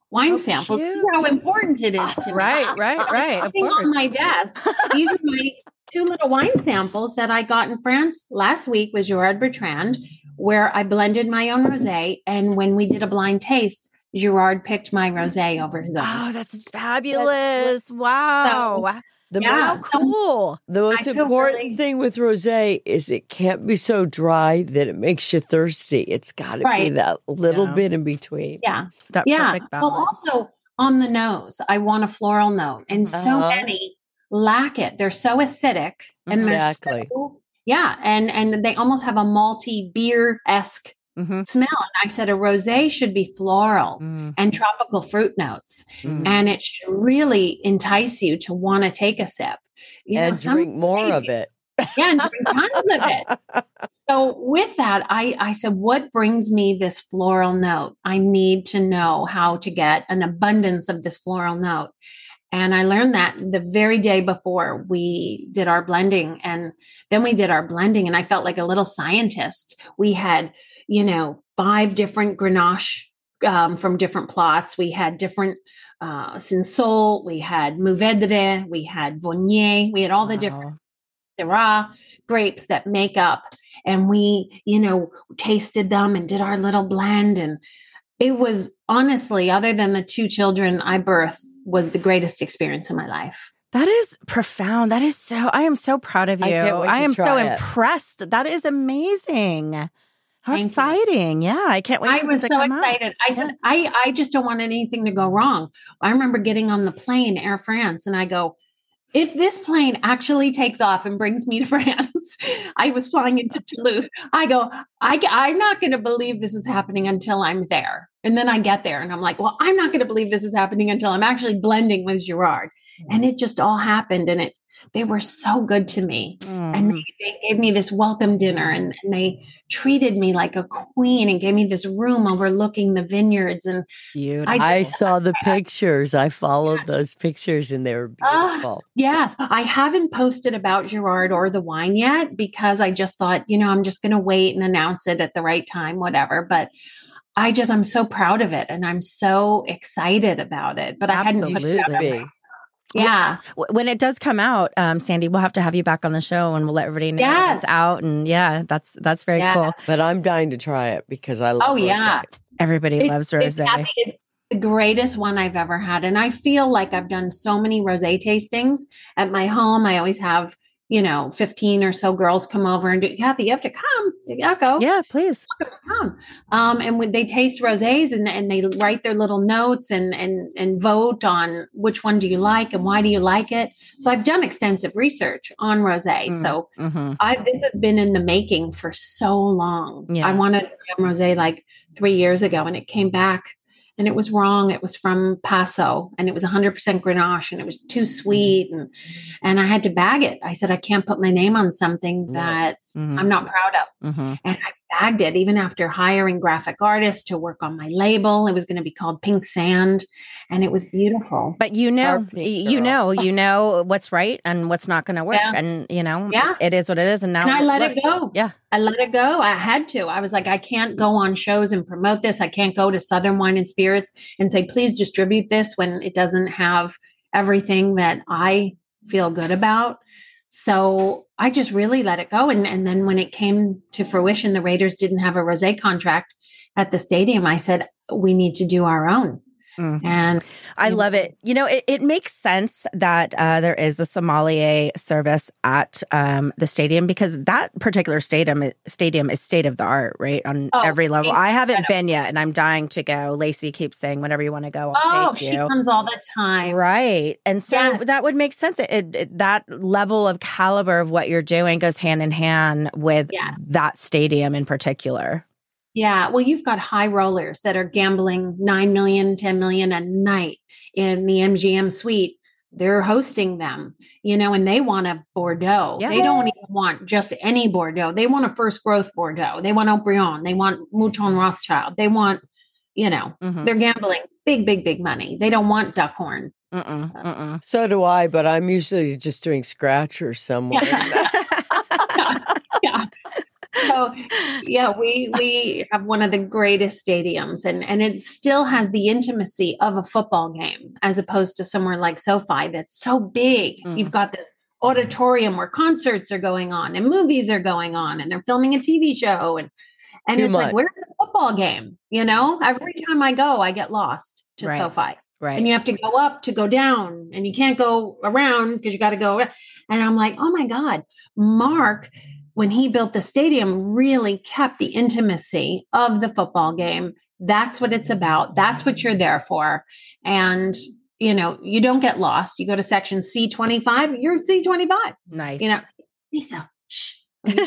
wine Oh, samples. This is cute. how important it is to me. Right, right, right. Of Sitting course. on my desk. These are my two little wine samples that I got in France last week with Gerard Bertrand, where I blended my own rosé. And when we did a blind taste, Gerard picked my rosé over his own. Oh, that's fabulous. Wow. The Yeah. most, How cool. the most I feel important really- thing with rosé is it can't be so dry that it makes you thirsty. It's got to be Right. that little Yeah. bit in between. Yeah. That Yeah. perfect Well, balance. also on the nose, I want a floral note. And so Uh-huh. many lack it. They're so acidic. And Exactly. they're so, yeah. And, and they almost have a malty beer-esque Mm-hmm. smell. And I said a rosé should be floral Mm-hmm. and tropical fruit notes. Mhm. And it should really entice you to want to take a sip. You And know, some drink more of days- it. Yeah, and drink tons of it. So with that, I, I said, what brings me this floral note? I need to know how to get an abundance of this floral note. And I learned that the very day before we did our blending. And then we did our blending, and I felt like a little scientist. We had, you know, five different Grenache um, from different plots. We had different uh, Cinsol, we had Mourvedre, we had Viognier, we had all the different Syrah grapes that make up. And we, you know, tasted them and did our little blend. And it was honestly, other than the two children I birthed, was the greatest experience in my life. That is profound. That is so, I am so proud of you. I can't wait I to am so try it. impressed. That is amazing. How Thank you. exciting. Yeah. I can't wait I for it was to so come out. excited. I said, I, I just don't want anything to go wrong. I remember getting on the plane, Air France, and I go, if this plane actually takes off and brings me to France, I was flying into Toulouse. I go, I, I'm not going to believe this is happening until I'm there. And then I get there and I'm like, well, I'm not going to believe this is happening until I'm actually blending with Gerard. And it just all happened. And it, they were so good to me. Mm. And they, they gave me this welcome dinner, and, and they treated me like a queen and gave me this room overlooking the vineyards. And Beautiful. I I just- saw the pictures. I followed those pictures and they were Ah. beautiful. yes, I haven't posted about Gerard or the wine yet because I just thought, you know, I'm just going to wait and announce it at the right time, whatever. But I just, I'm so proud of it and I'm so excited about it. But I hadn't put it out Absolutely. there. Yeah. W- When it does come out, um, Sandy, we'll have to have you back on the show and we'll let everybody know that it's Yes. out. And yeah, that's that's very Yeah. cool. But I'm dying to try it because I love Oh, yeah. rosé. Everybody It- loves it's, rosé. Kathy, it's the greatest one I've ever had. And I feel like I've done so many rosé tastings at my home. I always have, you know, fifteen or so girls come over and do, Kathy, you have to come. Yeah, go. Yeah, please. Come. Um, and when they taste rosés and, and they write their little notes and, and, and vote on which one do you like and why do you like it. So I've done extensive research on rosé. Mm. So Mm-hmm. I, this has been in the making for so long. Yeah. I wanted a rosé like three years ago and it came back and it was wrong. It was from Paso and it was one hundred percent Grenache and it was too sweet. And, and I had to bag it. I said, I can't put my name on something No. that Mm-hmm. I'm not proud of. Mm-hmm. And I bagged it even after hiring graphic artists to work on my label. It was going to be called Pink Sand and it was beautiful. But you know, Our y- pink you girl. know, you know what's right and what's not going to work. Yeah. And, you know, Yeah. it is what it is. And now And I let look, it go. Yeah. I let it go. I had to. I was like, I can't go on shows and promote this. I can't go to Southern Wine and Spirits and say, please distribute this when it doesn't have everything that I feel good about. So I just really let it go. And, and then when it came to fruition, the Raiders didn't have a rosé contract at the stadium. I said, we need to do our own. Mhm. And I you love know, it. You know, it, it makes sense that uh, there is a sommelier service at um, the stadium because that particular stadium stadium is state of the art, right? On Oh, every level. I haven't incredible. been yet, and I'm dying to go. Lacey keeps saying, "Whenever you want to go, I'll oh, take she you." comes all the time. Right. And so Yes. that would make sense. It, it, it- that level of caliber of what you're doing goes hand in hand with Yeah. that stadium in particular. Yeah. Well, you've got high rollers that are gambling nine million, ten million a night in the M G M suite. They're hosting them, you know, and they want a Bordeaux. Yeah. They don't even want just any Bordeaux. They want a first growth Bordeaux. They want Haut-Brion. They want Mouton Rothschild. They want, you know, Mhm. they're gambling big, big, big money. They don't want Duckhorn. Mm-mm, mm-mm. So do I, but I'm usually just doing scratchers somewhere. Yeah. yeah. So So yeah, we we have one of the greatest stadiums, and and it still has the intimacy of a football game, as opposed to somewhere like SoFi that's so big. Mm. You've got this auditorium where concerts are going on and movies are going on, and they're filming a T V show, and and Too it's much. like, where's the football game? You know, every time I go, I get lost to Right. SoFi. Right. And you have to go up to go down, and you can't go around because you got to go around. And I'm like, oh my God, Mark, when he built the stadium, really kept the intimacy of the football game. That's what it's about. That's what you're there for. And, you know, you don't get lost. You go to section C twenty-five, you're C twenty-five. Nice. You know, Lisa, shh. You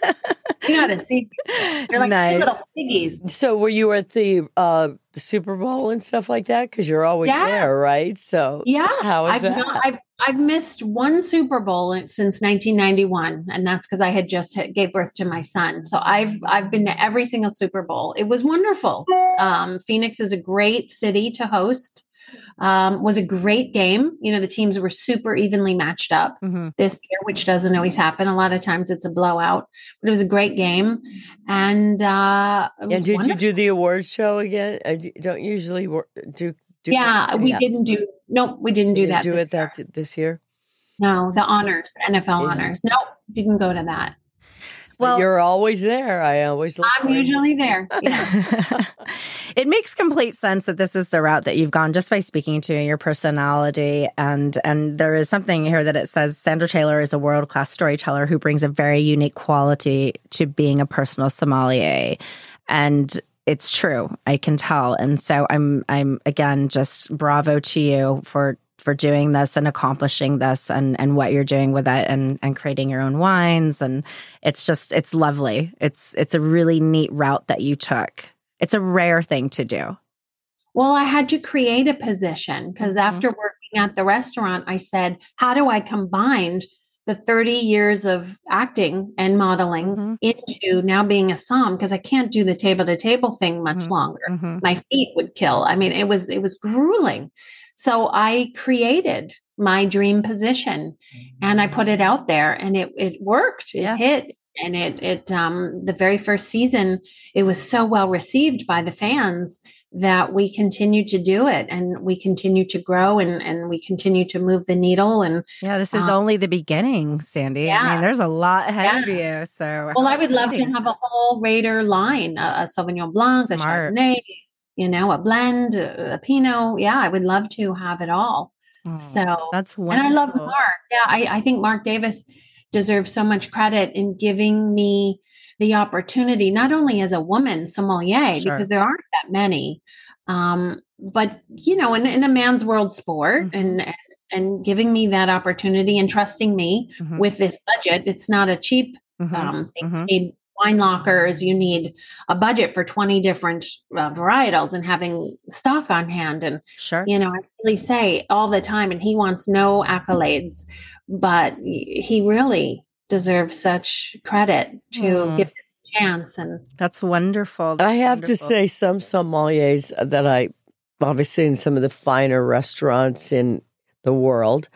gotta see. You're like Nice. little piggies. So were you at the uh, Super Bowl and stuff like that? Because you're always Yeah. there, right? So Yeah, how is I've that? not, I've I've missed one Super Bowl since nineteen ninety-one, and that's because I had just had, gave birth to my son. So I've I've been to every single Super Bowl. It was wonderful. Um, Phoenix is a great city to host. Um, was a great game. You know, the teams were super evenly matched up Mm-hmm. this year, which doesn't always happen. A lot of times it's a blowout, but it was a great game. And uh, it was And did wonderful. you do the awards show again? I d- don't usually wor- do. do Yeah, that. we Yeah. didn't do. No, we didn't do You that. Do this it year. that this year. No, the honors, N F L Yeah. honors. No, didn't go to that. Well, You're always there. I always look. I'm for you. usually there. Yeah. It makes complete sense that this is the route that you've gone just by speaking to your personality. And and there is something here that it says Sandra Taylor is a world-class storyteller who brings a very unique quality to being a personal sommelier. And it's true. I can tell. And so I'm I'm again just bravo to you for for doing this and accomplishing this and, and what you're doing with it and, and creating your own wines. And it's just, it's lovely. It's, it's a really neat route that you took. It's a rare thing to do. Well, I had to create a position because Mhm. after working at the restaurant, I said, how do I combine the thirty years of acting and modeling Mhm. into now being a som? Because I can't do the table to table thing much Mhm. longer. Mm-hmm. My feet would kill. I mean, it was, it was grueling. So I created my dream position and I put it out there, and it it worked. It Yeah. hit. And it it um the very first season, it was so well received by the fans that we continued to do it, and we continue to grow, and and we continue to move the needle. And Yeah, this is Um, only the beginning, Sandy. I yeah. mean, there's a lot ahead of Yeah. you. So, well, how I would love to exciting. have a whole Raider line, a, a Sauvignon Blanc, Smart. a Chardonnay, you know, a blend, a, a Pinot. Yeah, I would love to have it all. Oh, So, that's and wonderful. I love Mark. Yeah, I, I think Mark Davis deserves so much credit in giving me the opportunity, not only as a woman sommelier, Sure. because there aren't that many, um, but you know, in, in a man's world sport, Mhm. and and giving me that opportunity and trusting me Mhm. with this budget. It's not a cheap Mhm. um, thing. Mhm. You need wine lockers. You need a budget for twenty different uh, varietals and having stock on hand. And Sure. you know, I really say all the time, and he wants no accolades, but he really deserves such credit to Mm. give this a chance. And That's wonderful. I have to Wonderful. say, some sommeliers that I obviously in some of the finer restaurants in the world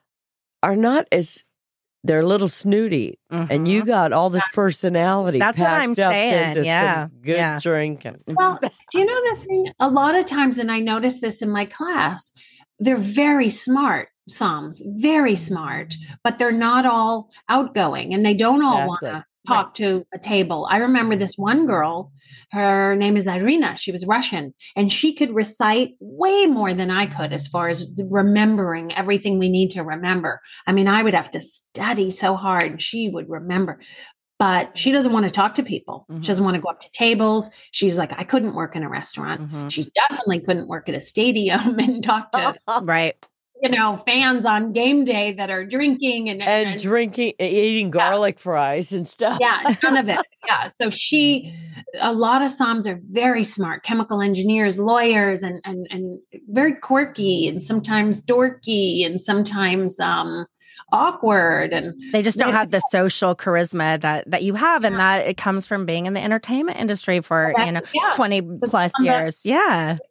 are not as, they're a little snooty, and you Mhm. got all this personality. That's what packed I'm up saying, into some yeah, good yeah. drinking. well, do you know the thing? A lot of times, and I notice this in my class, they're very smart, Psalms, very smart, but they're not all outgoing, and they don't all want Exactly. to talk to a table. I remember this one girl, her name is Irina. She was Russian, and she could recite way more than I could as far as remembering everything we need to remember. I mean, I would have to study so hard, and she would remember. But she doesn't want to talk to people. Mhm. She doesn't want to go up to tables. She was like, I couldn't work in a restaurant. Mhm. She definitely couldn't work at a stadium and talk to, Right. you know, fans on game day that are drinking and, and and- drinking, eating garlic fries and stuff. yeah, none of it. Yeah. So she, a lot of Psalms are very smart, chemical engineers, lawyers, and and and very quirky, and sometimes dorky, and sometimes um, awkward. And They just don't They- have the social charisma that that you have, and that it comes from being in the entertainment industry for, you know, Yeah. twenty So plus some of the- years. Yeah.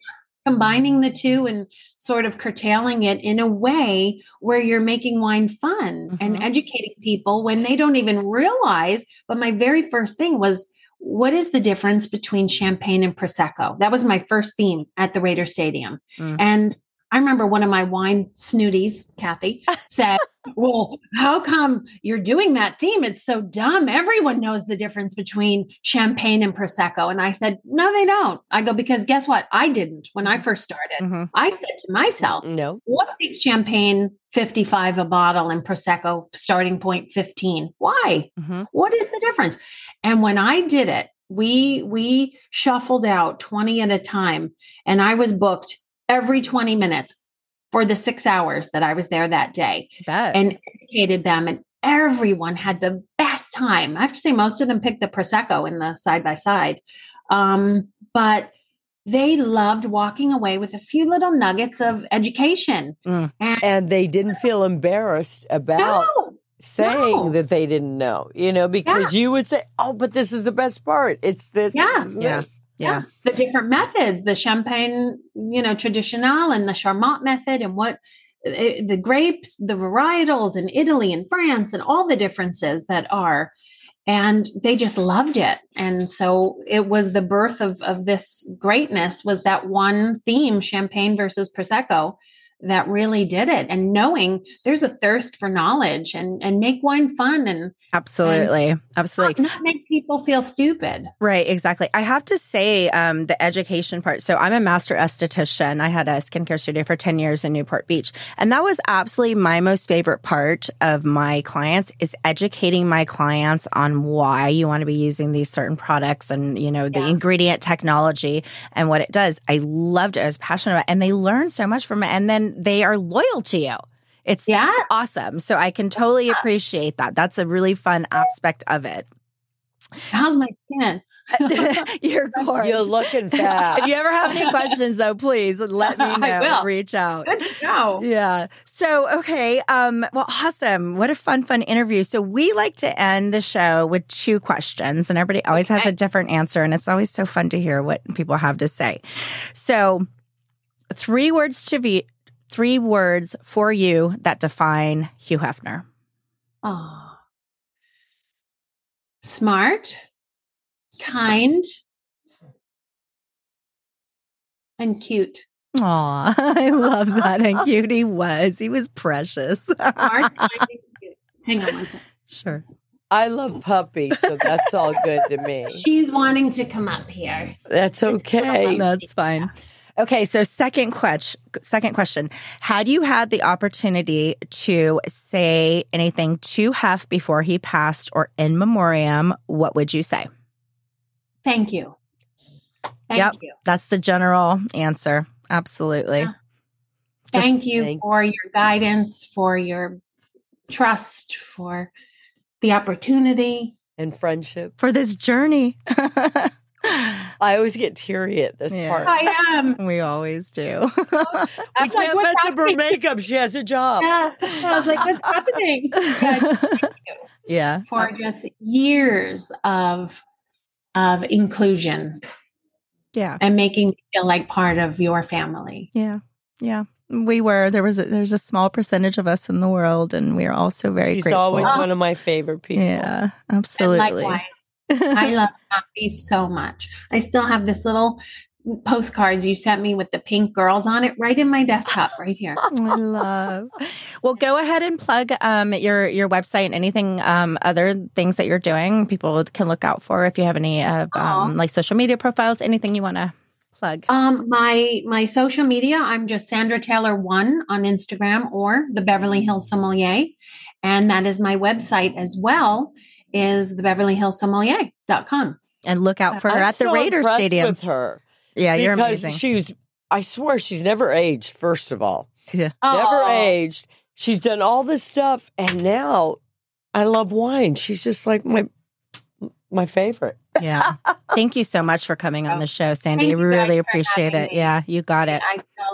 combining the two and sort of curtailing it in a way where you're making wine fun Mhm. and educating people when they don't even realize. But my very first thing was, what is the difference between champagne and Prosecco? That was my first theme at the Raider Stadium. Mm. And I remember one of my wine snooties, Kathy, said, well, how come you're doing that theme? It's so dumb. Everyone knows the difference between champagne and Prosecco. And I said, no, they don't. I go, because guess what? I didn't when I first started. Mhm. I said to myself, No. what makes champagne fifty-five a bottle and Prosecco starting point fifteen? Why? Mhm. What is the difference? And when I did it, we we shuffled out twenty at a time, and I was booked every twenty minutes for the six hours that I was there that day, Bet. and educated them, and everyone had the best time. I have to say, most of them picked the Prosecco in the side by side, um, but they loved walking away with a few little nuggets of education. Mm. And And they didn't feel embarrassed about no, saying no. that they didn't know, you know, because you would say, oh, but this is the best part. It's this, Yeah. this, and Yeah. this. Yeah. the different methods, the champagne, you know, traditional and the Charmat method, and what eh, the grapes, the varietals in Italy and France, and all the differences that are. And they just loved it. And so it was the birth of, of this greatness, was that one theme, champagne versus Prosecco, that really did it. And knowing there's a thirst for knowledge, and, and make wine fun, and Absolutely. Absolutely. not, not make people feel stupid. Right, exactly. I have to say, um, the education part. So I'm a master esthetician. I had a skincare studio for ten years in Newport Beach. And that was absolutely my most favorite part of my clients, is educating my clients on why you want to be using these certain products, and, you know, the Yeah. ingredient technology and what it does. I loved it. I was passionate about it. And they learn so much from it. And then they are loyal to you. It's Yeah. awesome. So I can totally appreciate that. That's a really fun aspect of it. How's my skin? You're gorgeous. You're looking fat. If you ever have any questions, though, please let me I know. will. Reach out. Good to know. Yeah. So, okay. Um, well, awesome. What a fun, fun interview. So we like to end the show with two questions, and everybody always has Okay. a different answer. And it's always so fun to hear what people have to say. So three words to be, three words for you that define Hugh Hefner. Oh. Smart, kind, and cute. Aw, I love that. And cute he was. He was precious. Smart, kind, and cute. Hang on one second. Sure. I love puppies, so that's all good to me. She's wanting to come up here. That's okay. That's fine. Okay, so second question, second question. Had you had the opportunity to say anything to Hef before he passed or in memoriam, what would you say? Thank you. Thank Yep. you. That's the general answer. Absolutely. Yeah. Just Thank you thank- for your guidance, for your trust, for the opportunity. And friendship. for this journey. I always get teary at this Yeah. part. I am. We always do. We I'm like, can't what's mess up her happening? makeup. She has a job. Yeah. I was like, what's happening? Yeah, thank you yeah. for just years of of inclusion Yeah. and making me feel like part of your family. Yeah. Yeah. We were, there was a, there's a small percentage of us in the world, and we are also very She's grateful. always one of my favorite people. Yeah, And absolutely. likewise, I love coffee so much. I still have this little postcards you sent me with the pink girls on it right in my desktop right here. I love. Well, go ahead and plug um, your your website and anything um, other things that you're doing. People can look out for if you have any uh, Aw. um, like social media profiles, anything you want to plug. Um, my my social media, I'm just Sandra Taylor one on Instagram, or the Beverly Hills Sommelier, and that is my website as well, is the beverly hills sommelier dot com. And look out for her I'm at the so Raiders impressed Stadium. with her. Yeah, you're because amazing. she's, I swear she's never aged, first of all. Yeah. Never Oh. aged. She's done all this stuff, and now I love wine. She's just like my my favorite. Yeah. Thank you so much for coming on the show, Sandy. Thank We you really guys for appreciate having it. me. Yeah, you got it. I feel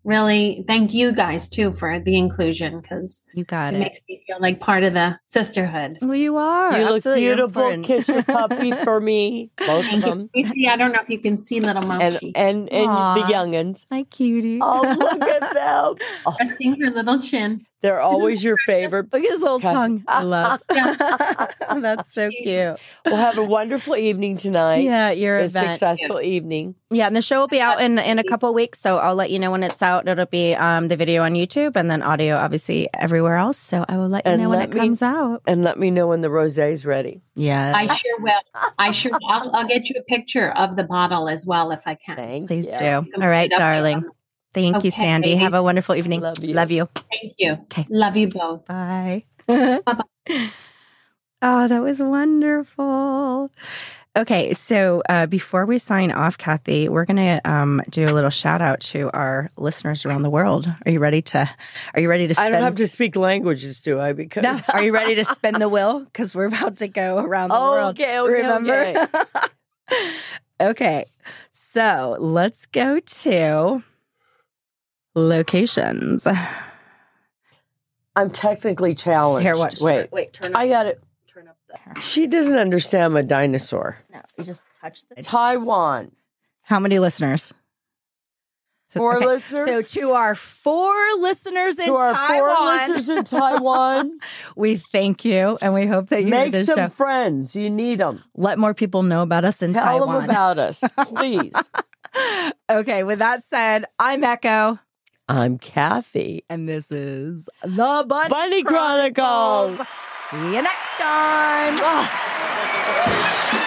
really thank you guys too for the inclusion, because You got it it. makes me feel like part of the sisterhood. Well, you are. You look Absolutely. You're beautiful. important. Kiss your puppy for me. Both of Thank them. you. You see, I don't know if you can see little And Mochi and, and Aw. the youngins. Hi, cutie. Oh, look at them. Oh, pressing her little chin. they're always your favorite. Look at his little Okay. tongue. I love. That's so cute. We'll have a wonderful evening tonight. Yeah, your A event. successful evening. Yeah, and the show will be out in, in a couple of weeks, so I'll let you know when it's out. It'll be um, the video on YouTube and then audio, obviously, everywhere else. So I will let you And know when let it me- comes out. And let me know when the rosé's ready. Yeah, I sure will. I sure will. I'll, I'll get you a picture of the bottle as well if I can. Thank please you. do. You can All right, put it up there darling. on- Thank you, Okay, Sandy. baby. Have a wonderful evening. Love you. Love you. Thank you. Okay. Love you both. Bye. Bye-bye. Oh, that was wonderful. Okay, so uh, before we sign off, Kathy, we're going to um, do a little shout out to our listeners around the world. Are you ready to? Are you ready to? I Spend, don't have to speak languages, do I? Because No, are you ready to spin the wheel? Because we're about to go around the Oh, world. okay, okay, Remember? Okay, so let's go to locations. I'm technically challenged. Here, watch. Wait, wait. Turn up. I got it. turn up the. She doesn't understand I'm a dinosaur. No, you just touch the. Taiwan. How many listeners? So- Four okay, listeners. So to our four listeners in to our Taiwan, four listeners in Taiwan, we thank you and we hope that you make this some show. friends. You need them. Let more people know about us in Tell Taiwan. them about us, please. Okay, with that said, I'm Echo, I'm Kathy. and this is the Bunny, Bunny Chronicles. See you next time. Ah.